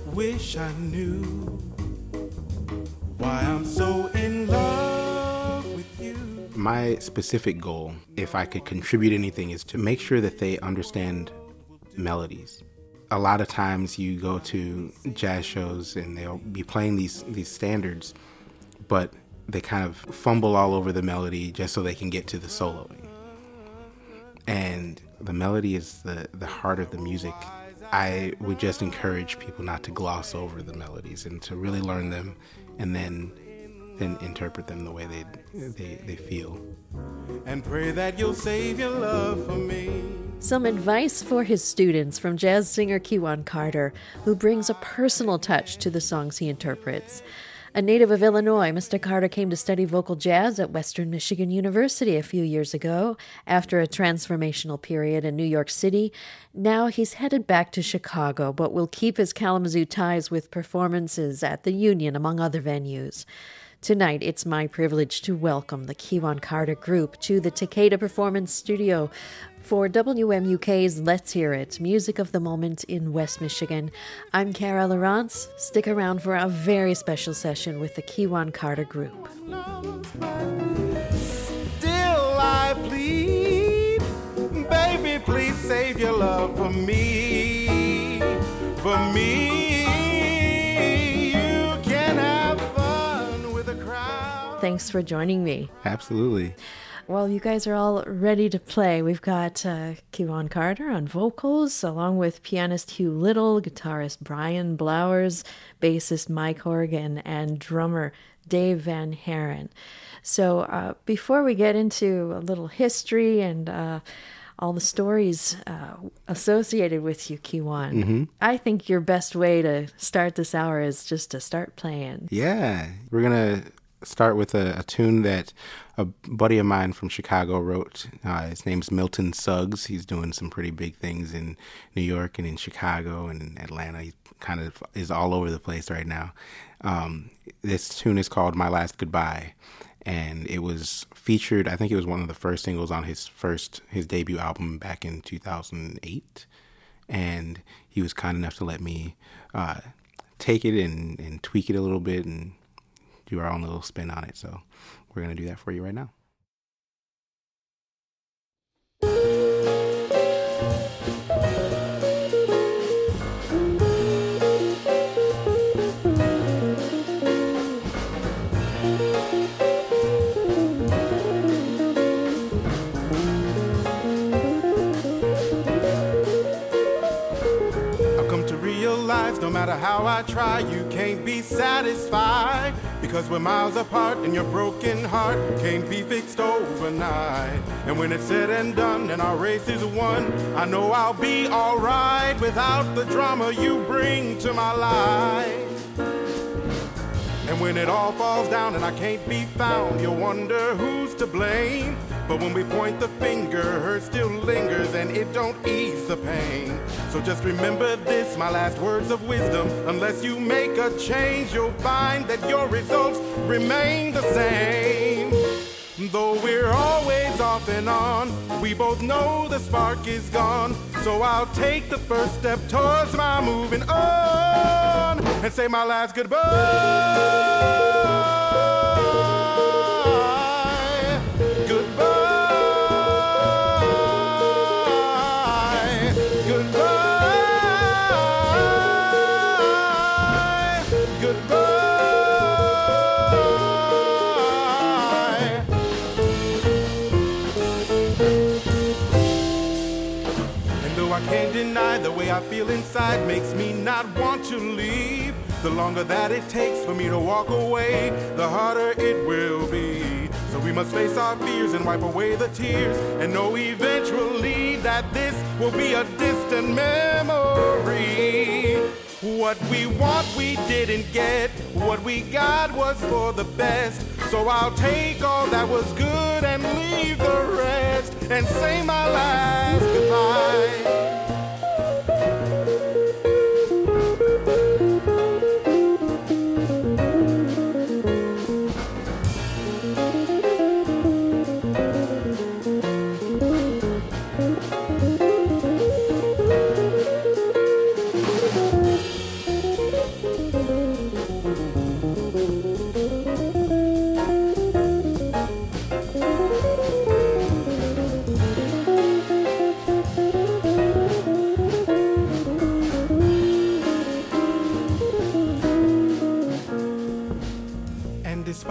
wish I knew why I'm so in love with you. My specific goal, if I could contribute anything, is to make sure that they understand melodies. A lot of times you go to jazz shows and they'll be playing these standards, but they kind of fumble all over the melody just so they can get to the soloing. And the melody is the heart of the music. I would just encourage people not to gloss over the melodies and to really learn them and then interpret them the way they feel. And pray that you'll save your love for me. Some advice for his students from jazz singer Kiwan Carter, who brings a personal touch to the songs he interprets. A native of Illinois, Mr. Carter came to study vocal jazz at Western Michigan University a few years ago. After a transformational period in New York City, now he's headed back to Chicago, but will keep his Kalamazoo ties with performances at the Union, among other venues. Tonight, it's my privilege to welcome the Kiwan Carter Group to the Takeda Performance Studio for WMUK's Let's Hear It, Music of the Moment in West Michigan. I'm Cara Lawrence. Stick around for a very special session with the Kiwan Carter Group. Still I plead, baby, please save your love for me. For me, you can have fun with a crowd. Thanks for joining me. Absolutely. Well, you guys are all ready to play. We've got Kiwan Carter on vocals, along with pianist Hugh Little, guitarist Brian Blowers, bassist Mike Horgan, and drummer Dave Van Haren. So before we get into a little history and all the stories associated with you, Kiwan, I think your best way to start this hour is just to start playing. Yeah, we're going to start with a tune that a buddy of mine from Chicago wrote. His name's Milton Suggs. He's doing some pretty big things in New York and in Chicago and in Atlanta. He kind of is all over the place right now. This tune is called My Last Goodbye, and it was featured, I think it was one of the first singles on his debut album back in 2008. And he was kind enough to let me take it and tweak it a little bit and do our own little spin on it. So we're going to do that for you right now. I've come to realize no matter how I try, you can't be satisfied. Because we're miles apart and your broken heart can't be fixed overnight. And when it's said and done and our race is won, I know I'll be alright without the drama you bring to my life. And when it all falls down and I can't be found, you'll wonder who's to blame. But when we point the finger, hurt still lingers and it don't ease the pain. So just remember this, my last words of wisdom. Unless you make a change, you'll find that your results remain the same. Though we're always off and on, we both know the spark is gone. So I'll take the first step towards my moving on and say my last goodbye. The way I feel inside makes me not want to leave. The longer that it takes for me to walk away, the harder it will be. So we must face our fears and wipe away the tears and know eventually that this will be a distant memory. What we want we didn't get, what we got was for the best. So I'll take all that was good and leave the rest and say my last goodbye.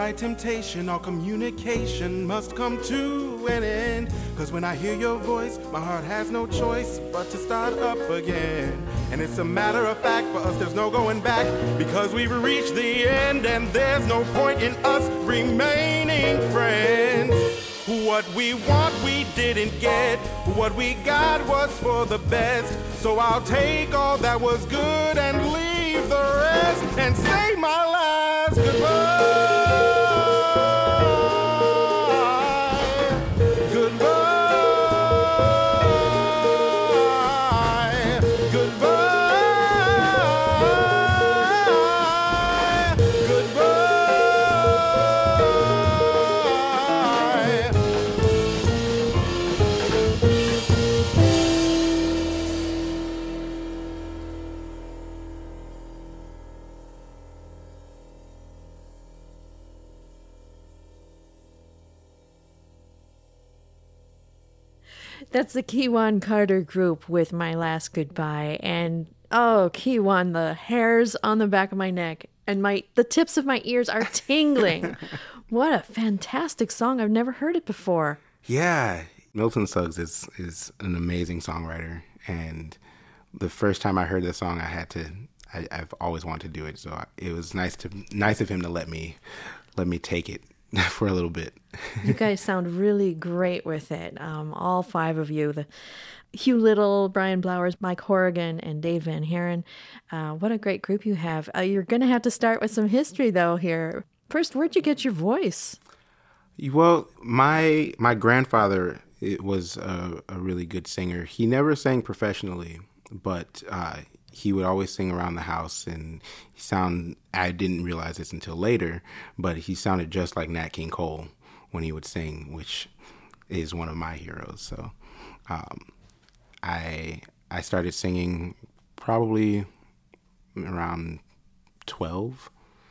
by temptation, all communication must come to an end. Cause when I hear your voice, my heart has no choice but to start up again. And it's a matter of fact, for us there's no going back, because we've reached the end and there's no point in us remaining friends. What we want we didn't get, what we got was for the best. So I'll take all that was good and leave the rest, and say my last goodbye. That's the Kiwan Carter Group with My Last Goodbye. And oh, Kiwan, the hairs on the back of my neck and the tips of my ears are tingling. What a fantastic song. I've never heard it before. Yeah, Milton Suggs is an amazing songwriter. And the first time I heard this song, I've always wanted to do it. So it was nice of him to let me take it for a little bit. You guys sound really great with it. All five of you, the Hugh Little, Brian Blowers, Mike Horrigan, and Dave Van Haren. What a great group you have. You're going to have to start with some history, though, here. First, where'd you get your voice? Well, my grandfather was a really good singer. He never sang professionally, but he would always sing around the house, and I didn't realize this until later, but he sounded just like Nat King Cole when he would sing, which is one of my heroes. So I started singing probably around 12.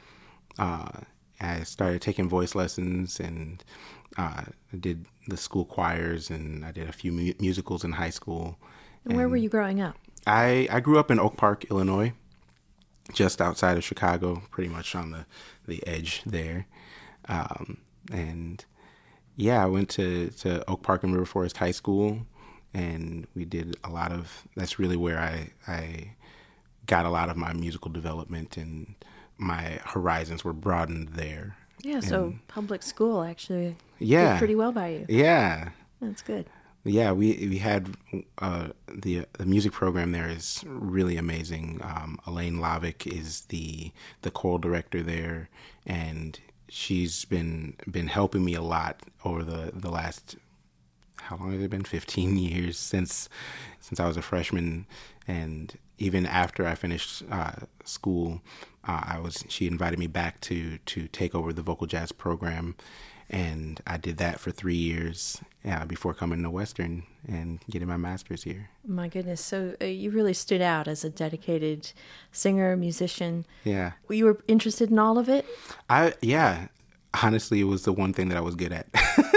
I started taking voice lessons, and I did the school choirs, and I did a few musicals in high school. And where were you growing up? I grew up in Oak Park, Illinois, just outside of Chicago, pretty much on the edge there. And yeah, I went to Oak Park and River Forest High School, and we did that's really where I got a lot of my musical development, and my horizons were broadened there. Yeah, so public school actually did pretty well by you. Yeah. That's good. Yeah, we had the music program there is really amazing. Elaine Lavick is the choral director there, and she's been helping me a lot over the last, how long has it been? 15 years since I was a freshman, and even after I finished school, she invited me back to take over the vocal jazz program. And I did that for 3 years before coming to Western and getting my master's here. My goodness. So you really stood out as a dedicated singer, musician. Yeah. You were interested in all of it? Yeah. Honestly, it was the one thing that I was good at.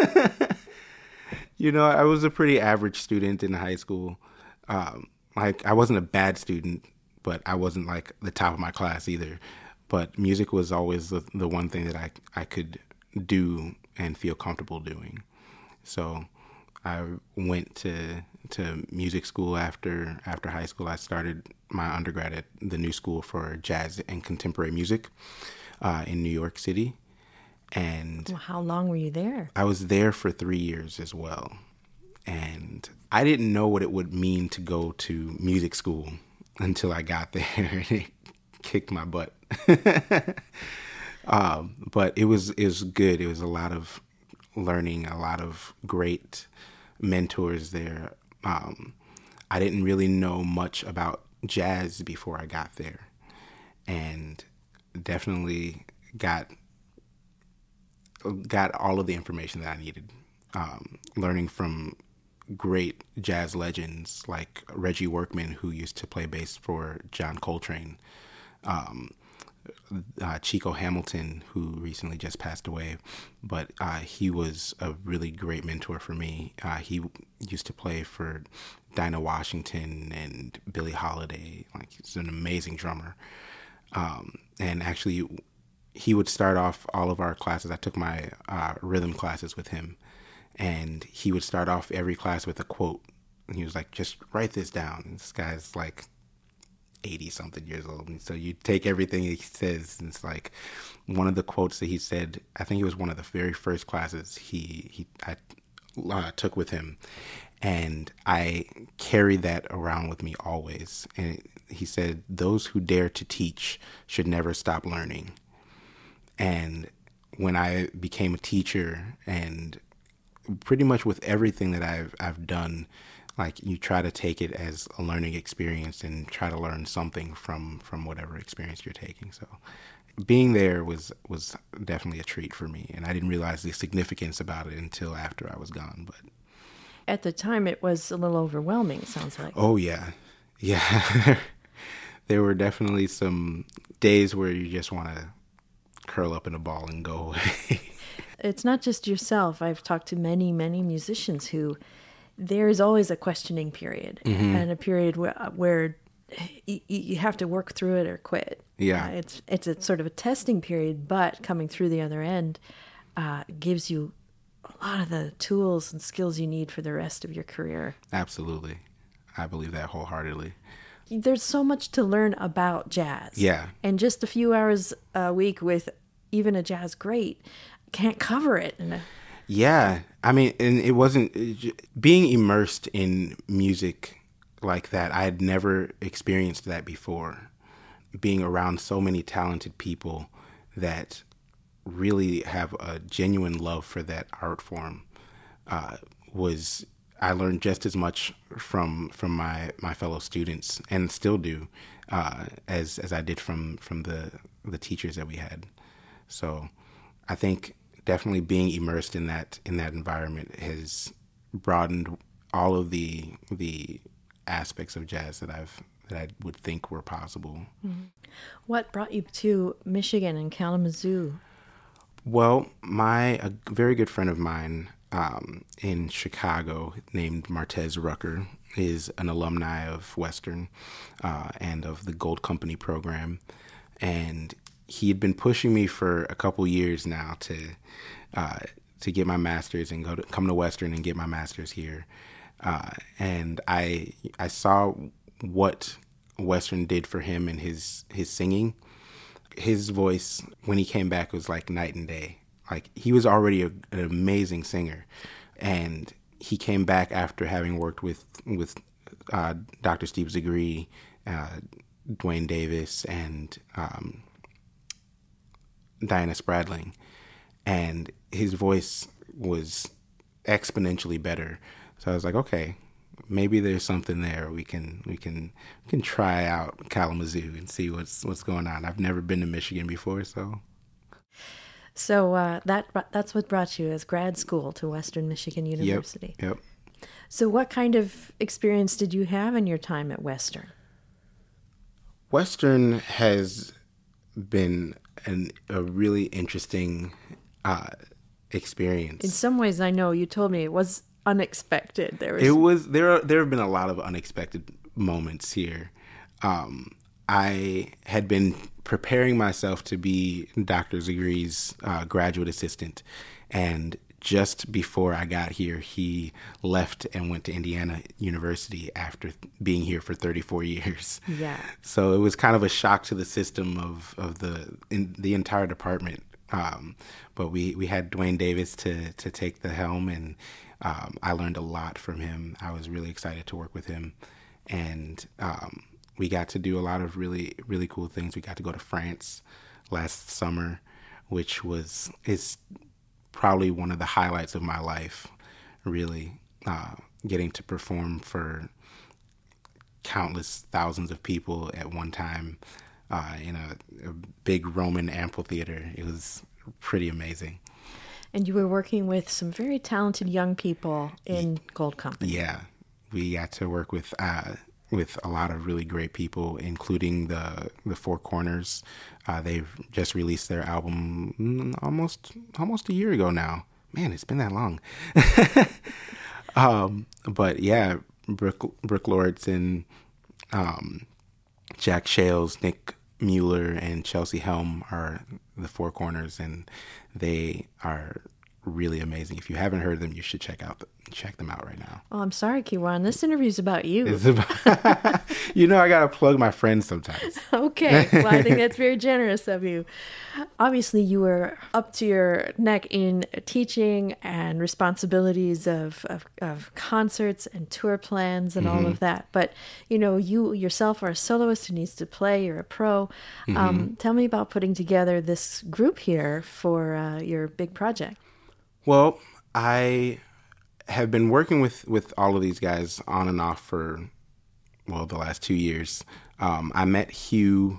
I was a pretty average student in high school. I wasn't a bad student, but I wasn't like the top of my class either. But music was always the one thing that I could do and feel comfortable doing. So I went to music school after high school. I started my undergrad at the New School for Jazz and Contemporary Music in New York City. And how long were you there? I was there for 3 years as well. And I didn't know what it would mean to go to music school until I got there, and it kicked my butt. But it was good. It was a lot of learning, a lot of great mentors there. I didn't really know much about jazz before I got there, and definitely got all of the information that I needed. Learning from great jazz legends like Reggie Workman, who used to play bass for John Coltrane. Chico Hamilton, who recently just passed away, but he was a really great mentor for me. He used to play for Dinah Washington and Billie Holiday. He's an amazing drummer. And actually, he would start off all of our classes. I took my rhythm classes with him, and he would start off every class with a quote. And he was like, just write this down. And this guy's like 80-something years old. And so you take everything he says, and it's like one of the quotes that he said, I think it was one of the very first classes I took with him. And I carry that around with me always. And he said, those who dare to teach should never stop learning. And when I became a teacher, and pretty much with everything that I've done, like, you try to take it as a learning experience and try to learn something from whatever experience you're taking. So being there was definitely a treat for me. And I didn't realize the significance about it until after I was gone. But at the time, it was a little overwhelming, it sounds like. Oh, yeah. Yeah. There were definitely some days where you just want to curl up in a ball and go away. It's not just yourself. I've talked to many, many musicians who there is always a questioning period, and a period where you have to work through it or quit. Yeah. It's a sort of a testing period, but coming through the other end gives you a lot of the tools and skills you need for the rest of your career. Absolutely. I believe that wholeheartedly. There's so much to learn about jazz. Yeah. And just a few hours a week with even a jazz great can't cover it. Yeah. I mean, and it wasn't being immersed in music like that. I had never experienced that before. Being around so many talented people that really have a genuine love for that art form I learned just as much from my fellow students, and still do, as I did from the teachers that we had. So I think definitely being immersed in that environment has broadened all of the aspects of jazz that I would think were possible. Mm-hmm. What brought you to Michigan and Kalamazoo? Well, a very good friend of mine in Chicago named Martez Rucker is an alumni of Western and of the Gold Company program. And he had been pushing me for a couple years now to get my master's and come to Western and get my master's here. And I saw what Western did for him and his singing. His voice, when he came back, was like night and day. Like, he was already an amazing singer, and he came back after having worked with Dr. Steve Zagri, Dwayne Davis, and Diana Spradling, and his voice was exponentially better. So I was like, okay, maybe there's something there. We can try out Kalamazoo and see what's going on. I've never been to Michigan before, so. So that's what brought you as grad school to Western Michigan University. Yep. So what kind of experience did you have in your time at Western? Western has been a really interesting experience. In some ways, I know you told me it was unexpected. There have been a lot of unexpected moments here. I had been preparing myself to be Dr. Zagri's graduate assistant, and just before I got here, he left and went to Indiana University after being here for 34 years. Yeah. So it was kind of a shock to the system of the entire department. But we had Dwayne Davis to take the helm, and I learned a lot from him. I was really excited to work with him, and we got to do a lot of really, really cool things. We got to go to France last summer, which is probably one of the highlights of my life, really, getting to perform for countless thousands of people at one time in a big Roman amphitheater. It was pretty amazing. And you were working with some very talented young people in Gold Company. Yeah, we got to work with a lot of really great people, including the Four Corners. They've just released their album almost a year ago now. Man, it's been that long. But yeah, Brooke Lauritsen, Jack Shales, Nick Mueller and Chelsea Helm are the Four Corners, and they are really amazing. If you haven't heard them, you should check them out right now. Oh, I'm sorry, Kiwan. This interview's about you. It's about, I gotta plug my friends sometimes. Okay, well, I think that's very generous of you. Obviously, you were up to your neck in teaching and responsibilities of concerts and tour plans and all of that. But, you yourself are a soloist who needs to play. You're a pro. Tell me about putting together this group here for your big project. Well, I have been working with all of these guys on and off for, the last 2 years. I met Hugh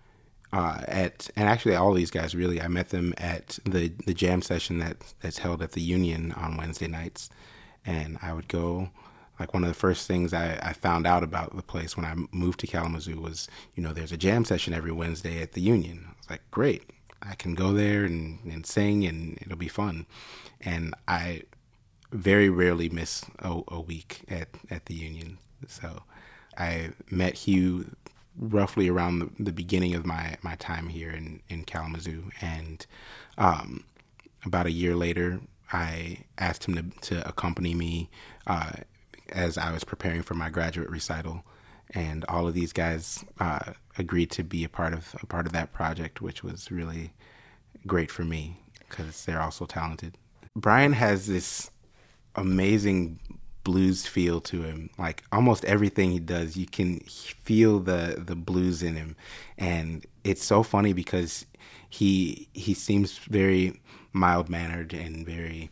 and actually all these guys really, I met them at the jam session that's held at the Union on Wednesday nights. And I would go, like one of the first things I found out about the place when I moved to Kalamazoo was, there's a jam session every Wednesday at the Union. I was like, great, I can go there and sing and it'll be fun. And I very rarely miss a week at the Union. So I met Hugh roughly around the beginning of my time here in Kalamazoo. And about a year later, I asked him to accompany me as I was preparing for my graduate recital. And all of these guys agreed to be a part of that project, which was really great for me because they're also talented. Brian has this amazing blues feel to him. Like almost everything he does, you can feel the blues in him. And it's so funny because he seems very mild-mannered and very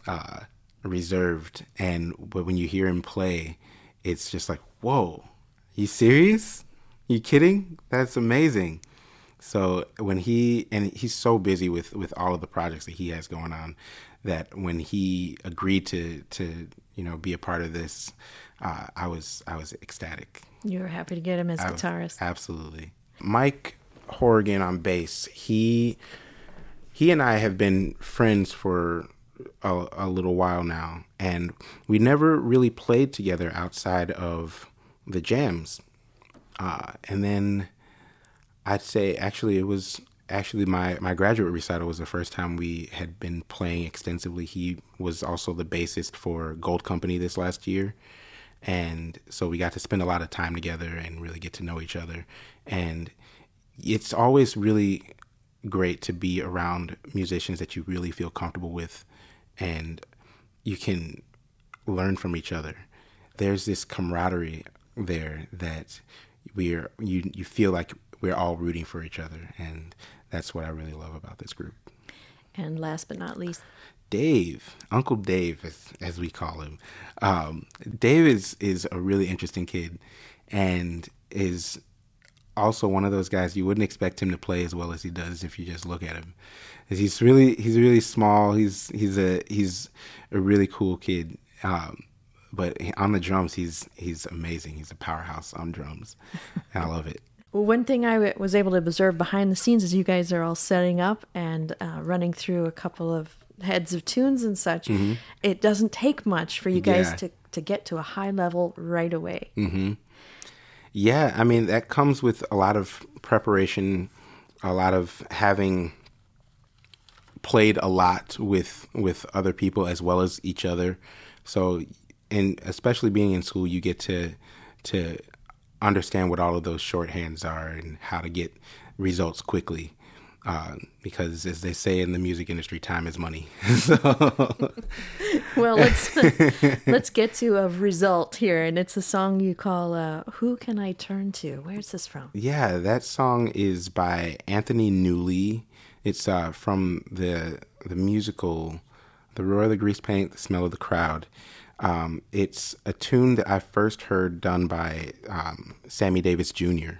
reserved. But when you hear him play, it's just like, whoa, you serious? You kidding? That's amazing. So he's so busy with all of the projects that he has going on, that when he agreed to be a part of this, I was ecstatic. You were happy to get him as guitarist. Absolutely. Mike Horrigan on bass. He and I have been friends for a little while now, and we never really played together outside of the jams. And then I'd say actually it was my graduate recital was the first time we had been playing extensively. He was also the bassist for Gold Company this last year. And so we got to spend a lot of time together and really get to know each other. And it's always really great to be around musicians that you really feel comfortable with and you can learn from each other. There's this camaraderie there that you feel like we're all rooting for each other, and that's what I really love about this group. And last but not least, Dave, Uncle Dave, as we call him. Dave is a really interesting kid, and is also one of those guys you wouldn't expect him to play as well as he does if you just look at him. He's really small. He's a really cool kid. But on the drums, he's amazing. He's a powerhouse on drums, and I love it. Well, one thing I was able to observe behind the scenes is you guys are all setting up and running through a couple of heads of tunes and such. Mm-hmm. It doesn't take much for you guys to get to a high level right away. Mm-hmm. Yeah, I mean, that comes with a lot of preparation, a lot of having played a lot with other people as well as each other. So, and especially being in school, you get to understand what all of those shorthands are and how to get results quickly. Because as they say in the music industry, time is money. Well, let's get to a result here. And it's a song you call Who Can I Turn To? Where's this from? Yeah, that song is by Anthony Newley. It's from the musical The Roar of the Grease Paint, The Smell of the Crowd. It's a tune that I first heard done by Sammy Davis Jr.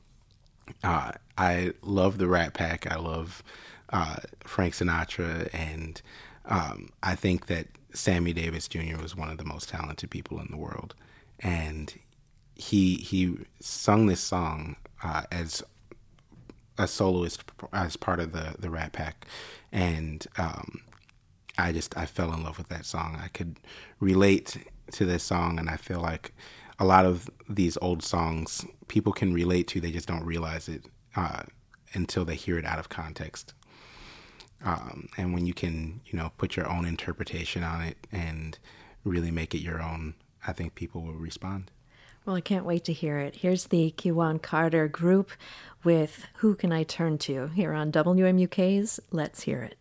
I love the Rat Pack. I love Frank Sinatra, and I think that Sammy Davis Jr. was one of the most talented people in the world. And he sung this song as a soloist, as part of the Rat Pack, and I fell in love with that song. I could relate to this song, and I feel like a lot of these old songs people can relate to, they just don't realize it. until they hear it out of context. And when you can, put your own interpretation on it and really make it your own, I think people will respond. Well, I can't wait to hear it. Here's the Kiwan Carter Group with Who Can I Turn To? Here on WMUK's Let's Hear It.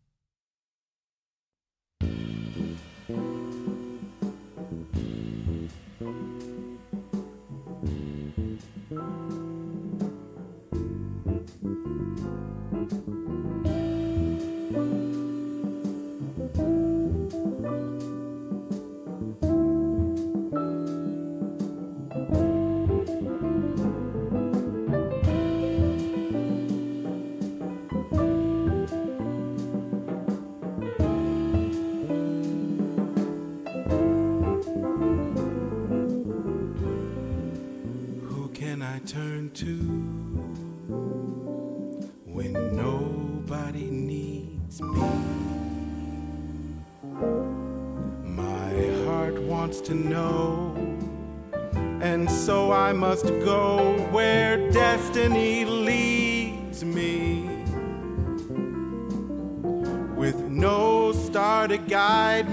Turn to when nobody needs me. My heart wants to know, and so I must go where destiny leads me. With no star to guide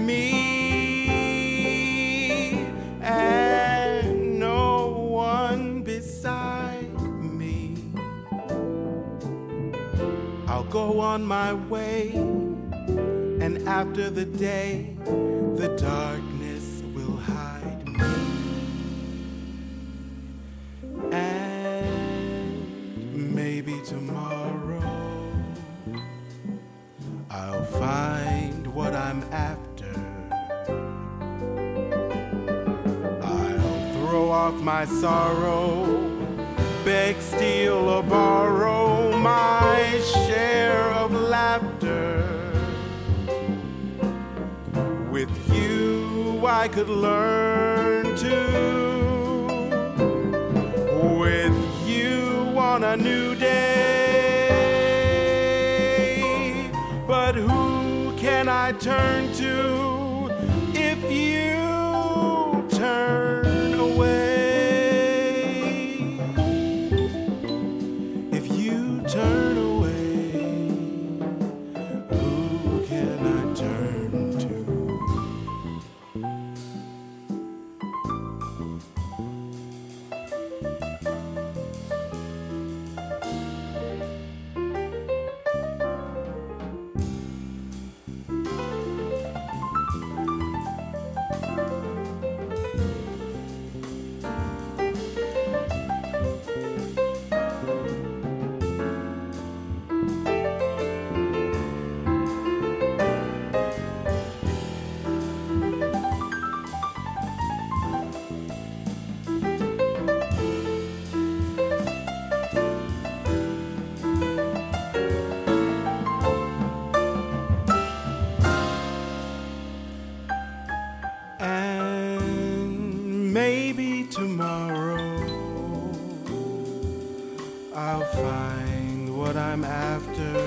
me, and no one beside me, I'll go on my way, and after the day, the darkness will hide me. And maybe tomorrow I'll find what I'm after. I'll throw off my sorrow, beg, steal, or borrow my share of laughter. With you I could learn to. With you on a new day. But who can I turn to if you turn away? If you turn away, who can I turn to? Maybe tomorrow I'll find what I'm after.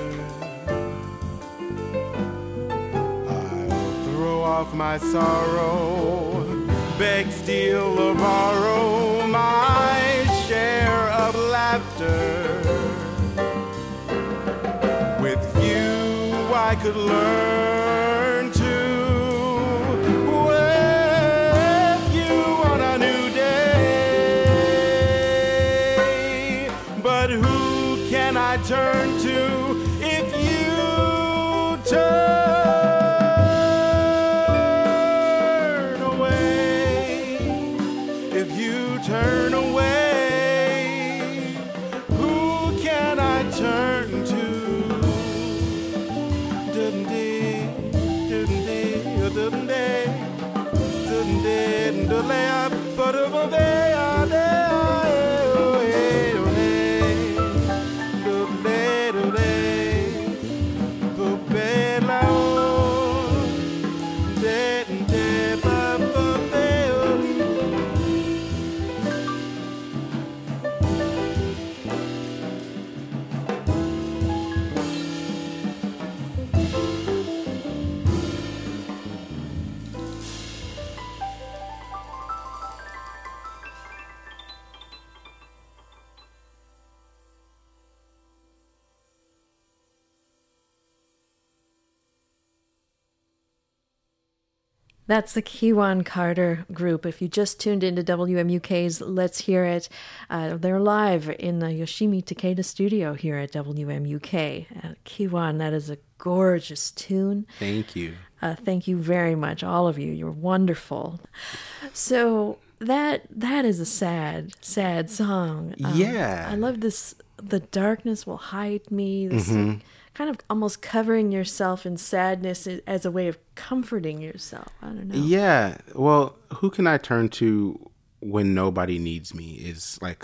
I'll throw off my sorrow, beg, steal, or borrow my share of laughter. With you I could learn to. Can I turn to if you turn away? If you turn away, who can I turn to? That's the Kiwan Carter Group. If you just tuned into WMUK's Let's Hear It, they're live in the Yoshimi Takeda studio here at WMUK. Kiwan, that is a gorgeous tune. Thank you. Thank you very much, all of you. You're wonderful. So that is a sad, sad song. Yeah. I love this. The darkness will hide me. This kind of almost covering yourself in sadness as a way of comforting yourself. I don't know. Yeah. Well, who can I turn to when nobody needs me is like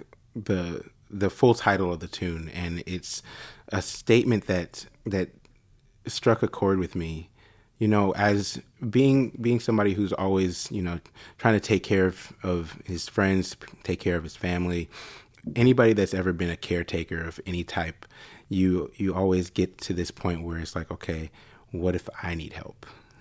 the full title of the tune, and it's a statement that struck a chord with me. You know, as being somebody who's always, you know, trying to take care of his friends, take care of his family, anybody that's ever been a caretaker of any type, you always get to this point where it's like, okay, what if I need help?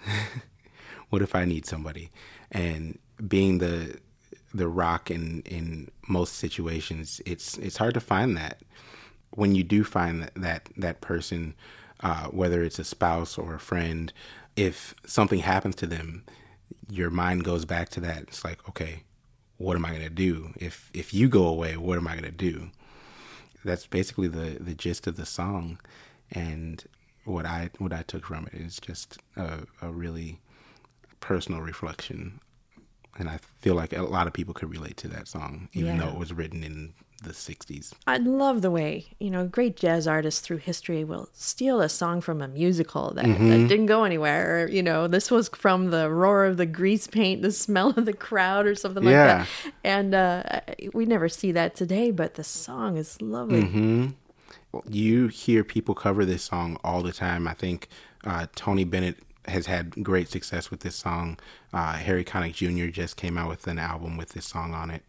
What if I need somebody? And being the rock in most situations, it's hard to find that. When you do find that person, whether it's a spouse or a friend, if something happens to them, your mind goes back to that. It's like, okay, what am I going to do? If you go away, what am I going to do? That's basically the gist of the song. And what I took from it is just a really personal reflection. And I feel like a lot of people could relate to that song, even though it was written in the 60s. I love the way, you know, great jazz artists through history will steal a song from a musical that didn't go anywhere. Or, you know, this was from the roar of the grease paint, the smell of the crowd or something like that. And we never see that today, but the song is lovely. You hear people cover this song all the time. I think Tony Bennett has had great success with this song. Harry Connick Jr. just came out with an album with this song on it.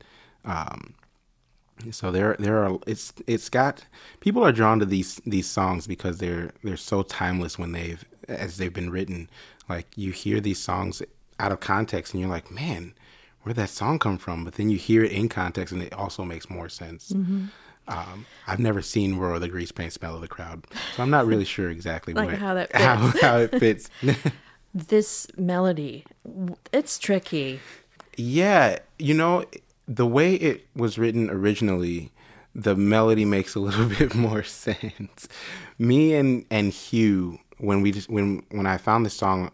So there are it's got people are drawn to these songs because they're so timeless when they've been written. Like you hear these songs out of context and you're like, man, where'd that song come from? But then you hear it in context and it also makes more sense. I've never seen Roar of the Grease Paint, Smell of the Crowd, so I'm not really sure exactly how that fits. how it fits. This melody, it's tricky. Yeah, you know, the way it was written originally, the melody makes a little bit more sense. Me and Hugh, when I found the song,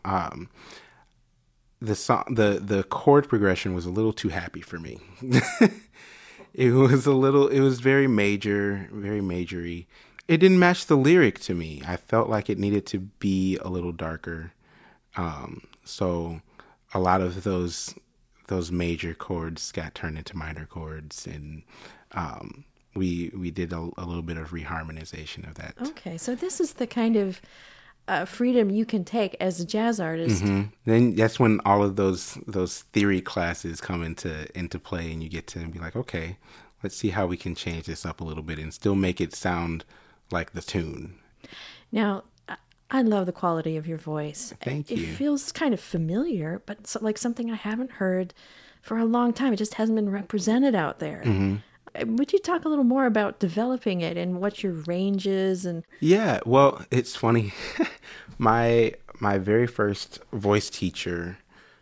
the chord progression was a little too happy for me. It was very major, very majory. It didn't match the lyric to me. I felt like it needed to be a little darker. So a lot of those major chords got turned into minor chords, and we did a little bit of reharmonization of that. Okay, so this is the kind of freedom you can take as a jazz artist. Then that's when all of those theory classes come into play, and you get to be like, okay, let's see how we can change this up a little bit and still make it sound like the tune. Now, I love the quality of your voice. Thank you. It feels kind of familiar, but like something I haven't heard for a long time. It just hasn't been represented out there. Would you talk a little more about developing it and what your range is? And yeah, well, it's funny. My very first voice teacher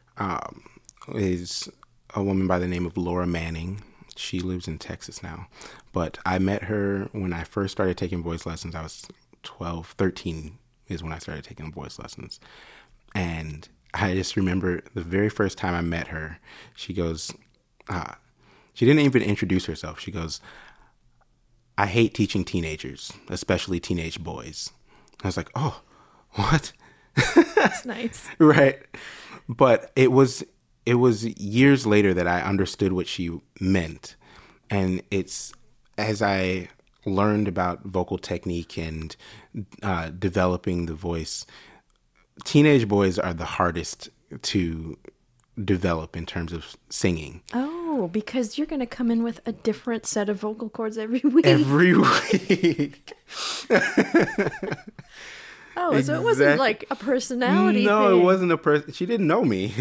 is a woman by the name of Laura Manning. She lives in Texas now, but I met her when I first started taking voice lessons. I was 13 is when I started taking voice lessons. And I just remember the very first time I met her, she goes, she didn't even introduce herself. She goes, I hate teaching teenagers, especially teenage boys. I was like, oh, what? That's nice. Right. But it was years later that I understood what she meant. And it's as I learned about vocal technique and developing the voice, teenage boys are the hardest to develop in terms of singing. Oh, because you're going to come in with a different set of vocal cords every week. Every week. Oh, exactly. So it wasn't like a personality No, thing. it wasn't a person. She didn't know me.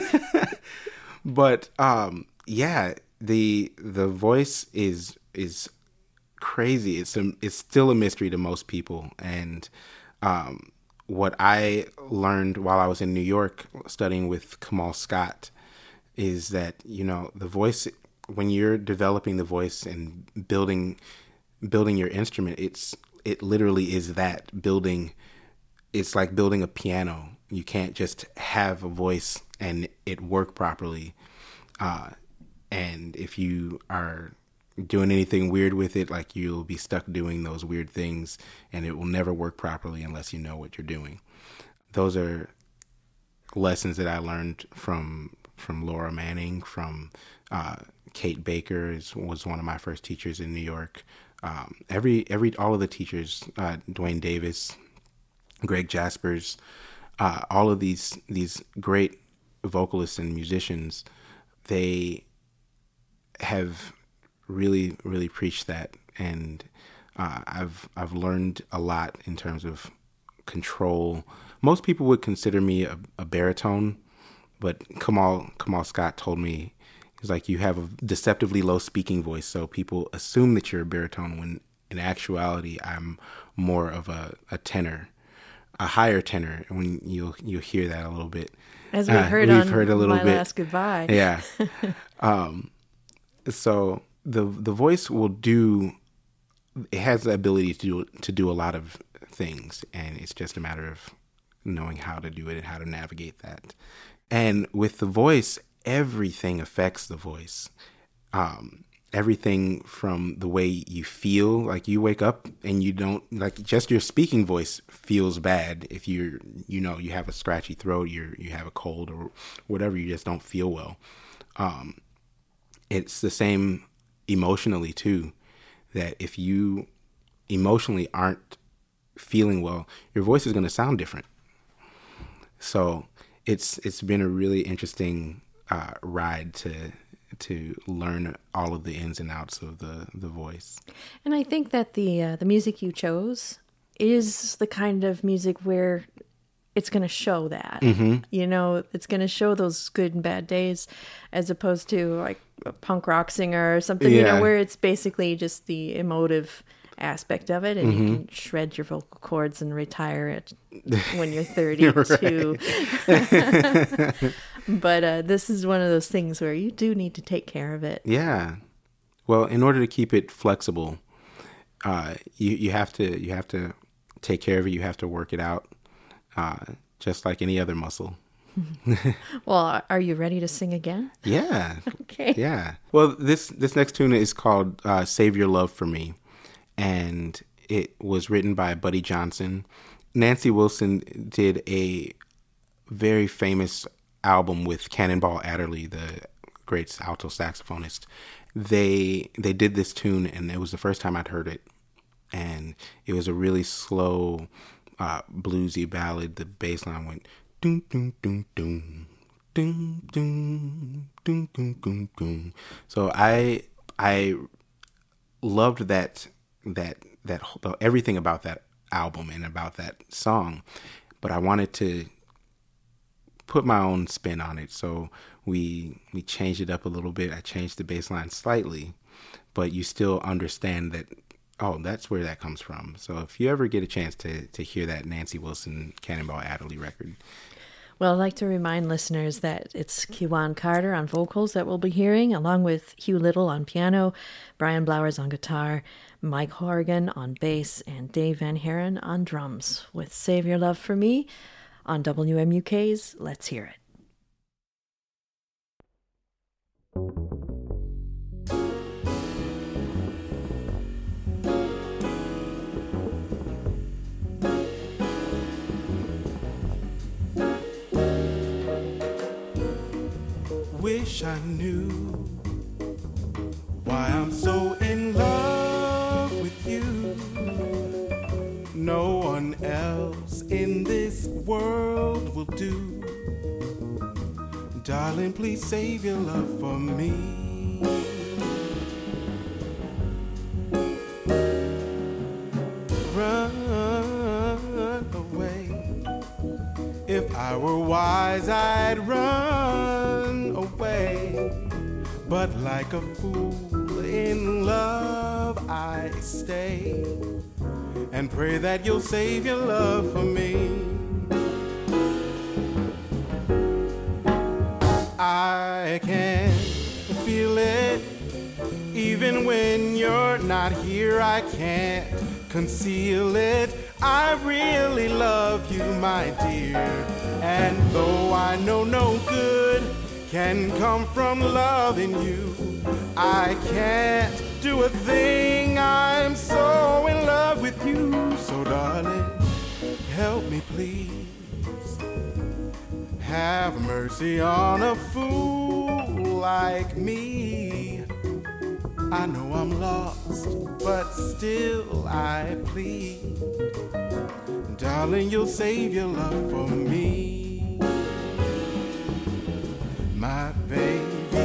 But yeah, the voice is crazy. It's still a mystery to most people. And what I learned while I was in New York studying with Kamal Scott is that, the voice, when you're developing the voice and building your instrument, it literally is that building. It's like building a piano. You can't just have a voice and it work properly. And if you are doing anything weird with it, like, you'll be stuck doing those weird things and it will never work properly unless you know what you're doing. Those are lessons that I learned from Laura Manning, from Kate Baker was one of my first teachers in New York. All of the teachers, Dwayne Davis, Greg Jaspers, all of these great vocalists and musicians, they have really, really preached that, and I've learned a lot in terms of control. Most people would consider me a baritone, but Kamal Scott told me, he's like, you have a deceptively low speaking voice, so people assume that you're a baritone when in actuality I'm more of a tenor, a higher tenor. When you'll hear that a little bit, as we heard a little bit. Last Goodbye. Yeah. So the voice it has the ability to do a lot of things, and it's just a matter of knowing how to do it and how to navigate that. And with the voice, everything affects the voice. Everything from the way you feel, like you wake up and you don't, like, just your speaking voice feels bad. If you have a scratchy throat, you have a cold or whatever, you just don't feel well. It's the same emotionally too, that if you emotionally aren't feeling well, your voice is going to sound different. So it's been a really interesting ride to learn all of the ins and outs of the voice. And I think that the music you chose is the kind of music where it's going to show that. Mm-hmm. It's going to show those good and bad days, as opposed to like a punk rock singer or something, where it's basically just the emotive aspect of it, and you can shred your vocal cords and retire it when you're 32. But this is one of those things where you do need to take care of it. Yeah. Well, in order to keep it flexible, you have to take care of it. You have to work it out, just like any other muscle. Well, are you ready to sing again? Yeah. Okay. Yeah. Well, this next tune is called "Save Your Love for Me," and it was written by Buddy Johnson. Nancy Wilson did a very famous album with Cannonball Adderley, the great alto saxophonist. They did this tune, and it was the first time I'd heard it, and it was a really slow, bluesy ballad. The bass line went doom doom doom doom doom doom doom doom doom doom. So I loved that everything about that album and about that song, but I wanted to put my own spin on it. So we changed it up a little bit. I changed the bass line slightly, but you still understand that, oh, that's where that comes from. So if you ever get a chance to hear that Nancy Wilson Cannonball Adderley record. Well, I'd like to remind listeners that it's Kiwan Carter on vocals that we'll be hearing, along with Hugh Little on piano, Brian Blowers on guitar, Mike Horrigan on bass, and Dave Van Haren on drums, with Save Your Love for Me on WMUK's Let's Hear It. Wish I knew why I'm so in love with you. No one else in this world will do. Darling, please save your love for me. Run away. If I were wise, I'd run away. But like a fool in love, I stay. and pray that you'll save your love for me. I can feel it, even when you're not here. I can't conceal it. I really love you, my dear. And though I know no good can come from loving you, I can't do a thing. I'm so in love with you. So darling, help me please. Have mercy on a fool like me. I know I'm lost, but still I plead. Darling, you'll save your love for me, my baby.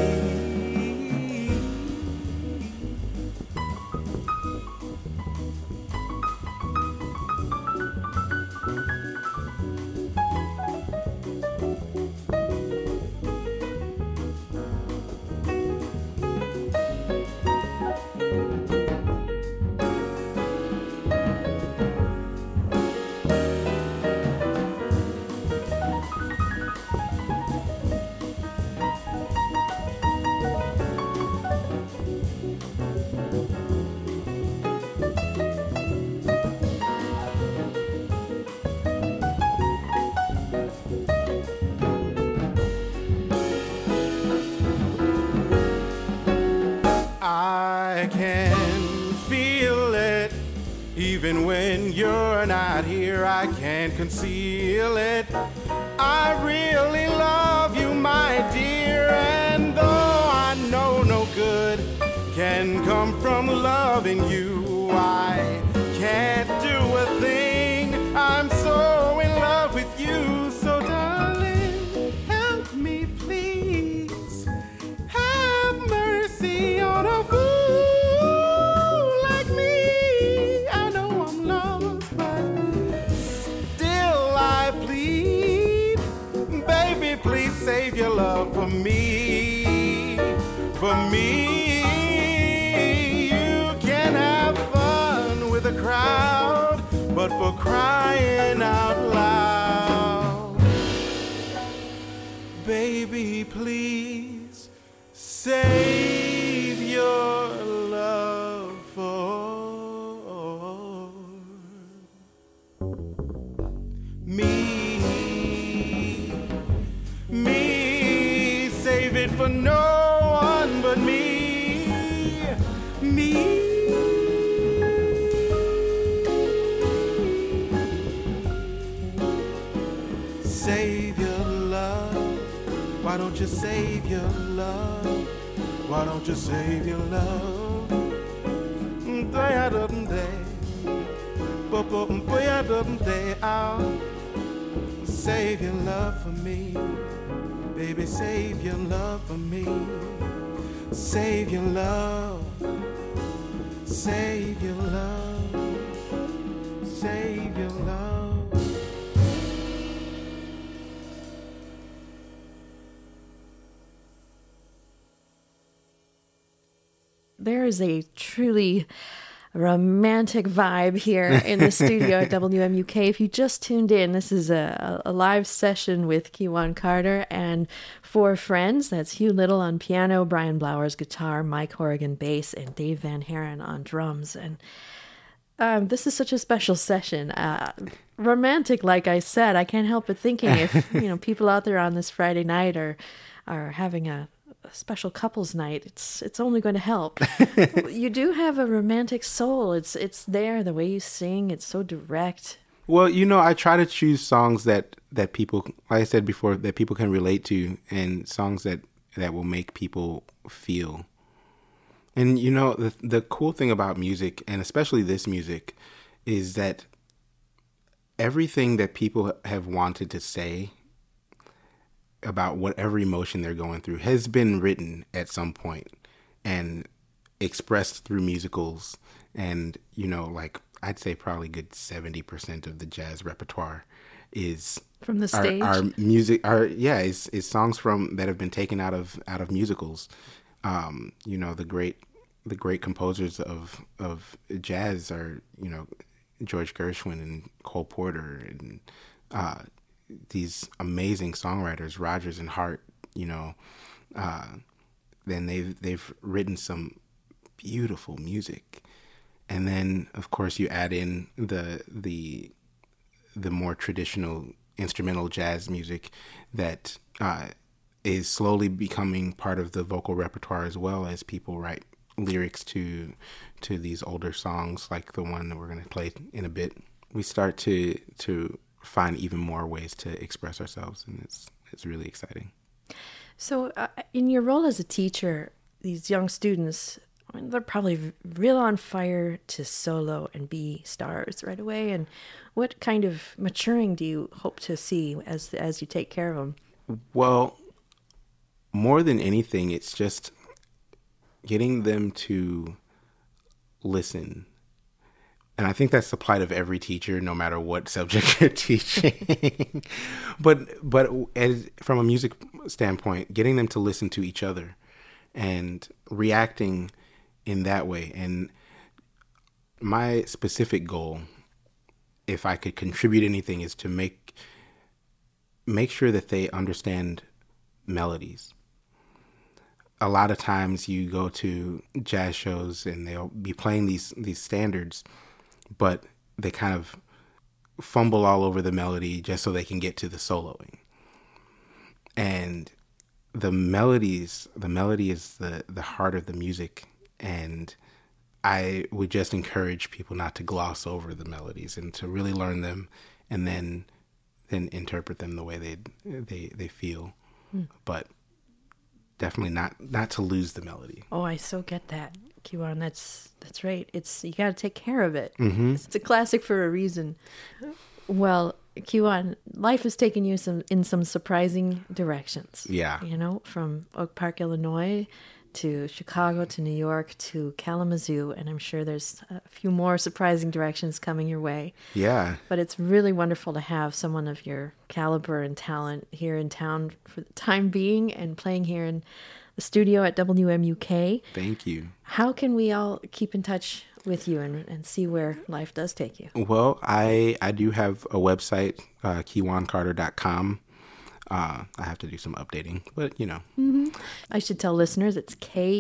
I can feel it, even when you're not here. I can't conceal it. I really love you, my dear. And though I know no good can come from loving you, I can't do a thing. I'm so in love with you. So darling, help me please. Have mercy on a fool like me. I know I'm lost, but still I plead. Baby, please save your love for me. For me, you can have fun with a crowd, but for crying out loud, baby, please save your love for me. Me, save it for no one but me. Me. Save your love. Why don't you save your love? Why don't you save your love? Save your love for me. Baby, save your love for me. Save your love. Save your love. Save your love. There is a truly romantic vibe here in the studio at WMUK. If you just tuned in, this is a live session with Kiwan Carter and four friends. That's Hugh Little on piano, Brian Blowers guitar, Mike Horrigan bass, and Dave Van Haren on drums. And this is such a special session. Romantic, like I said. I can't help but thinking if people out there on this Friday night are having a special couples night, it's only going to help. You do have a romantic soul. It's there, the way you sing, it's so direct. Well, I try to choose songs that people, like I said before, that people can relate to, and songs that will make people feel. And the cool thing about music, and especially this music, is that everything that people have wanted to say about whatever emotion they're going through has been written at some point and expressed through musicals. And, like I'd say probably good 70% of the jazz repertoire is from the stage. Our music, is songs that have been taken out of musicals. The great composers of jazz are, George Gershwin and Cole Porter and these amazing songwriters, Rodgers and Hart, then they've written some beautiful music. And then, of course, you add in the more traditional instrumental jazz music that is slowly becoming part of the vocal repertoire, as well as people write lyrics to these older songs, like the one that we're going to play in a bit. We start to find even more ways to express ourselves, and it's really exciting. So in your role as a teacher, these young students, they're probably real on fire to solo and be stars right away. And what kind of maturing do you hope to see as you take care of them? Well, more than anything, it's just getting them to listen. And I think that's the plight of every teacher, no matter what subject you're teaching. but from a music standpoint, getting them to listen to each other and reacting in that way. And my specific goal, if I could contribute anything, is to make sure that they understand melodies. A lot of times you go to jazz shows and they'll be playing these standards, but they kind of fumble all over the melody just so they can get to the soloing. And the melody is the heart of the music. And I would just encourage people not to gloss over the melodies and to really learn them, and then interpret them the way they feel. But definitely not to lose the melody. Oh, I so get that, Kiwan. That's right. You got to take care of it. Mm-hmm. It's a classic for a reason. Well, Kiwan, life has taken you in some surprising directions. Yeah. From Oak Park, Illinois, to Chicago, to New York, to Kalamazoo, and I'm sure there's a few more surprising directions coming your way. Yeah. But it's really wonderful to have someone of your caliber and talent here in town for the time being and playing here in the studio at WMUK. Thank you. How can we all keep in touch with you and see where life does take you? Well, I do have a website, KejuanCarter.com. I have to do some updating, but Mm-hmm. I should tell listeners it's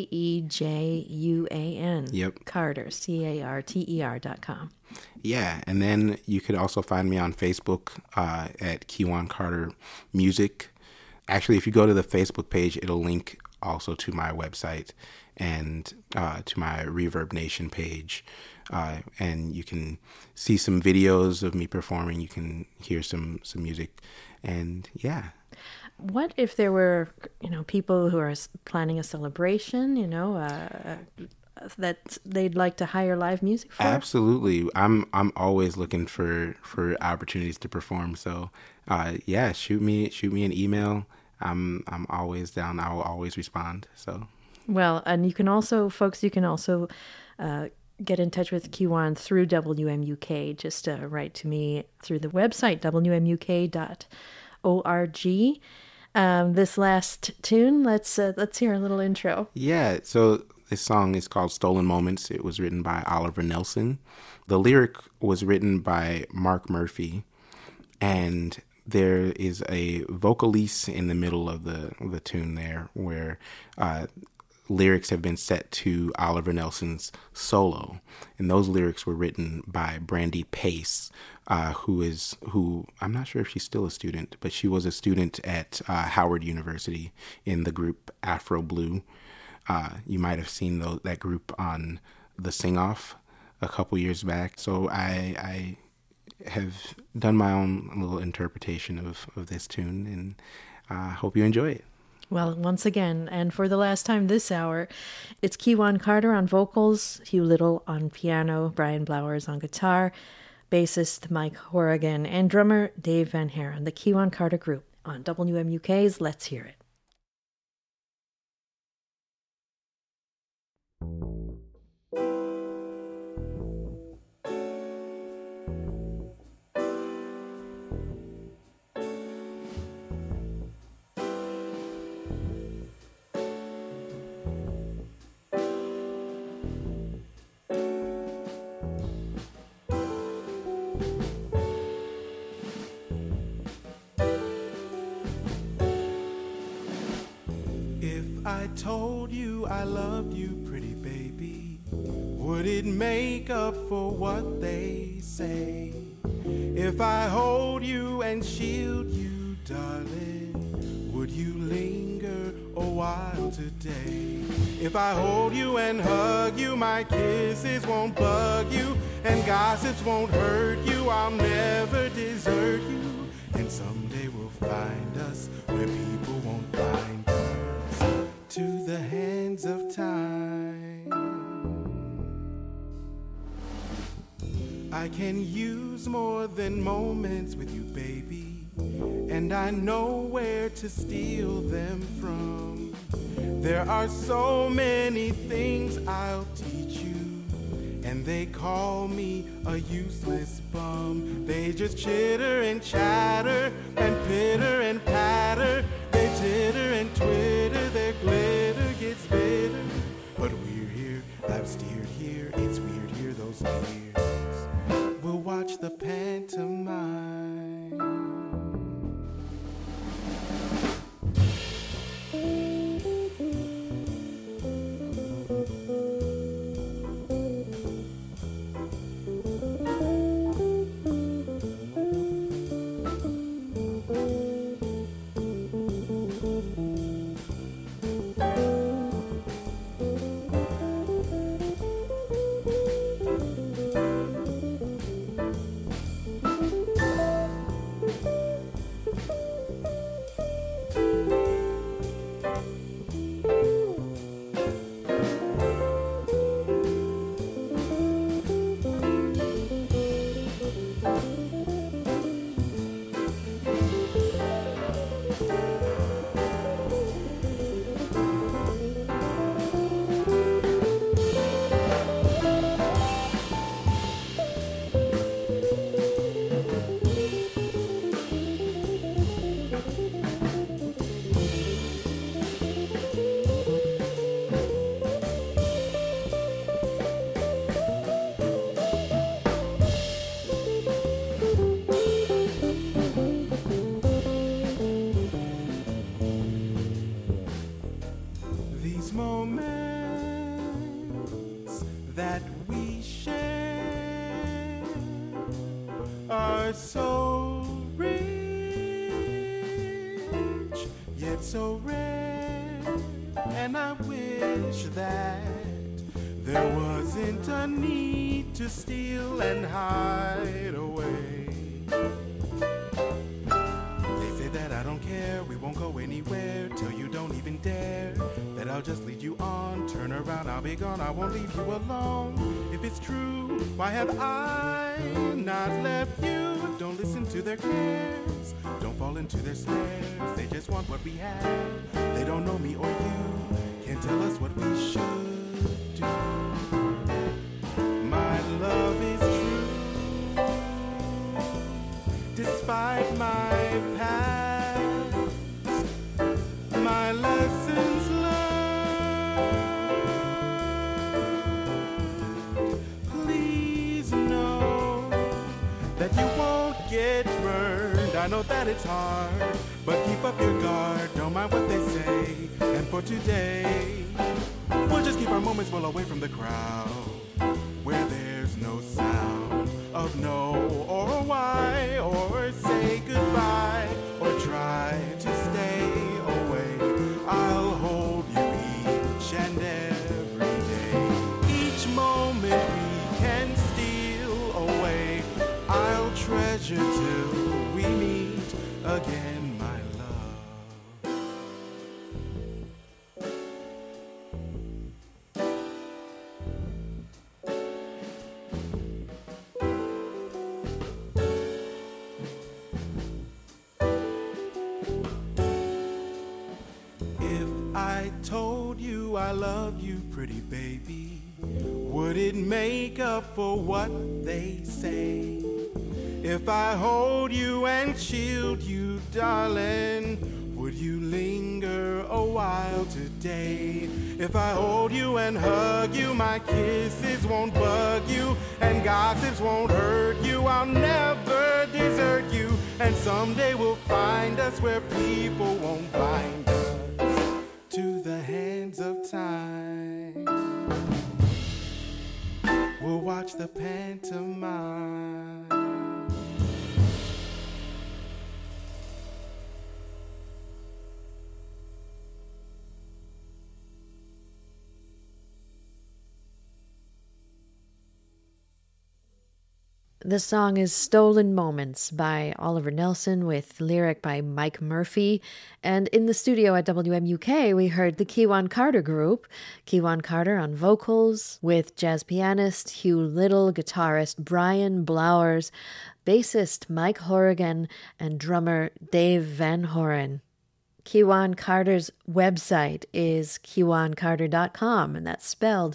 KEJUAN. Yep. Carter, CARTER.com. Yeah, and then you can also find me on Facebook at Kejuan Carter Music. Actually, if you go to the Facebook page, it'll link also to my website and to my Reverb Nation page. And you can see some videos of me performing. You can hear some music. And yeah. What if there were, people who are planning a celebration, that they'd like to hire live music for? Absolutely. I'm always looking for opportunities to perform. So, shoot me an email. I'm always down. I will always respond. So. Well, and you can also get in touch with Kiwan through WMUK. Just write to me through the website, WMUK.org. This last tune, let's hear a little intro. Yeah, so this song is called Stolen Moments. It was written by Oliver Nelson. The lyric was written by Mark Murphy, and there is a vocalise in the middle of the tune there where lyrics have been set to Oliver Nelson's solo, and those lyrics were written by Brandy Pace, who I'm not sure if she's still a student, but she was a student at Howard University in the group Afro Blue. You might have seen that group on the Sing Off a couple years back. So I have done my own little interpretation of this tune, and I hope you enjoy it. Well, once again, and for the last time this hour, it's Kiwan Carter on vocals, Hugh Little on piano, Brian Blowers on guitar, bassist Mike Horrigan, and drummer Dave Van Haren, the Kiwan Carter Group on WMUK's Let's Hear It. I told you I loved you, pretty baby, would it make up for what they say? If I hold you and shield you, darling, would you linger a while today? If I hold you and hug you, my kisses won't bug you, and gossips won't hurt you, I'll never desert you. And someday we'll find us where people won't bind us to the hands of time. I can use more than moments with you, baby, and I know where to steal them from. There are so many things I'll teach you, and they call me a useless bum. They just chitter and chatter and pitter and patter. They titter and twitter, their glitter gets bitter. But we're here, I've steered here, it's weird here, those tears. We'll watch the pantomime. Are so rich, yet so rare, and I wish that there wasn't a need to steal and hide away. They say that I don't care, we won't go anywhere till you don't even dare, that I'll just lead you on, turn around, I'll be gone, I won't leave you alone. If it's true, why have I not left you? Don't listen to their cares, don't fall into their snares. They just want what we have, they don't know me or you, can't tell us what we should do. My love is true, despite my past, my lessons learned. Please know that you won't get burned. I know that it's hard, but keep up your guard, don't mind what they say. And for today, we'll just keep our moments well away from the crowd, where there's no sound of no or why, or say goodbye, or try to stay away. I'll hold you each and every day. Each moment we can steal away, I'll treasure till we meet again, my love. If I told you I loved you, pretty baby, would it make up for what they say? If I hold you and shield you, darling, would you linger a while today? If I hold you and hug you, my kisses won't bug you, and gossips won't hurt you, I'll never desert you. And someday we'll find us where people won't bind us to the hands of time. We'll watch the pantomime. The song is Stolen Moments by Oliver Nelson with lyric by Mike Murphy. And in the studio at WMUK, we heard the Kiwan Carter Group. Kiwan Carter on vocals with jazz pianist Hugh Little, guitarist Brian Blowers, bassist Mike Horrigan, and drummer Dave Van Horen. Kiwan Carter's website is kiwancarter.com, and that's spelled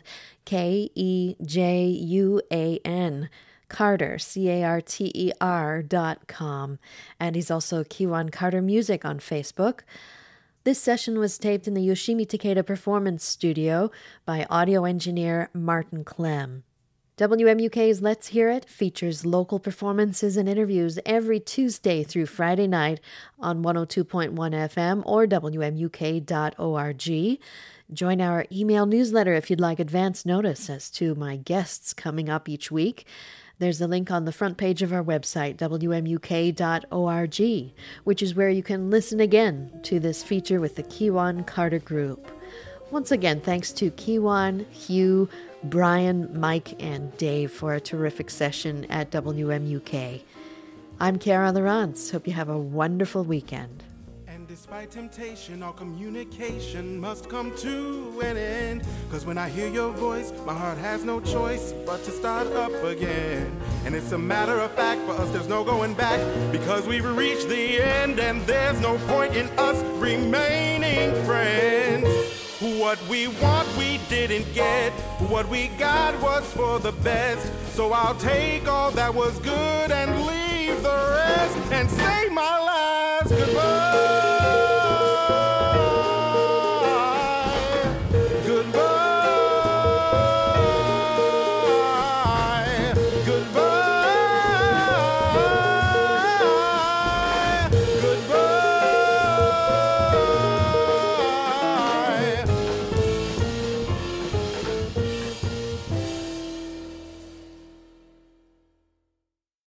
Kejuan. Carter, CARTER.com. And he's also Kiwan Carter Music on Facebook. This session was taped in the Yoshimi Takeda Performance Studio by audio engineer Martin Clem. WMUK's Let's Hear It features local performances and interviews every Tuesday through Friday night on 102.1 FM or WMUK.org. Join our email newsletter if you'd like advance notice as to my guests coming up each week. There's a link on the front page of our website, WMUK.org, which is where you can listen again to this feature with the Kiwan Carter Group. Once again, thanks to Kiwan, Hugh, Brian, Mike, and Dave for a terrific session at WMUK. I'm Chiara Lawrence. Hope you have a wonderful weekend. Despite temptation, all communication must come to an end. Cause when I hear your voice, my heart has no choice but to start up again. And it's a matter of fact, for us there's no going back, because we've reached the end and there's no point in us remaining friends. What we want we didn't get, what we got was for the best. So I'll take all that was good and leave the rest and say my